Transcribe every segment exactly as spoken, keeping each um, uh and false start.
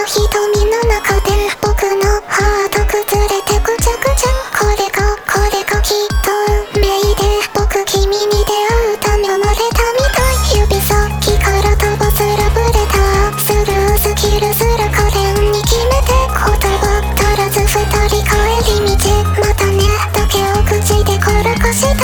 の瞳の中で僕のハート崩れてぐちゃぐちゃ。これがこれがきっと運命で、僕君に出会うため生まれたみたい。指先から飛ばすラブレター、スルースキルすら可憐に決めて、言葉足らず二人帰り道、またねだけを口で転がした。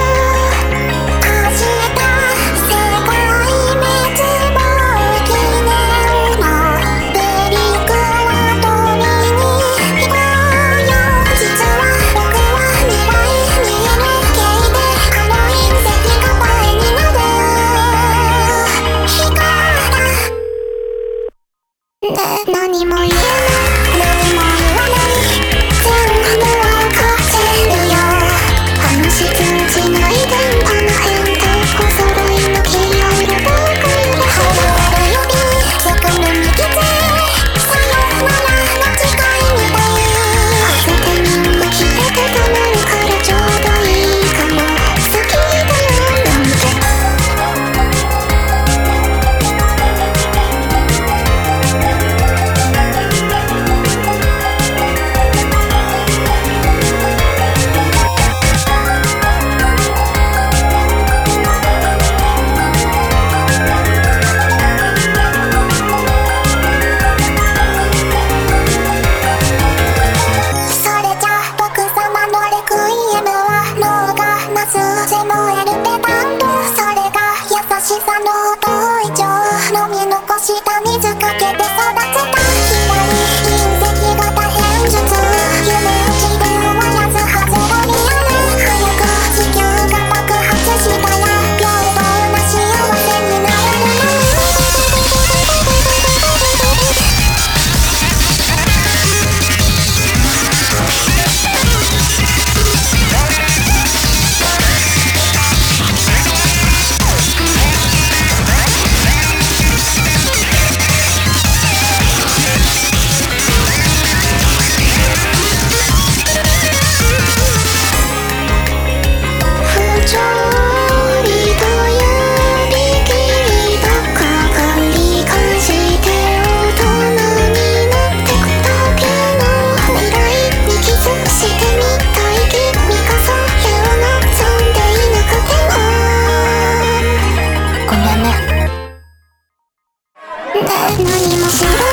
何も言えない、何も言わない、全部わかってるよ。話通じない電波の変化、お揃いの黄色いロボが揺れ離れるよりセクムに来て、さよならの誓いみたい。外でみんな消えてたまるからちょうどいいかも。好きだよなんてしさの音以上飲み残した水かけて育てた左隕石型変術、夢打ちで終わらず外れリアル。早く地球が爆発したら平等な幸せになれる何も知らない。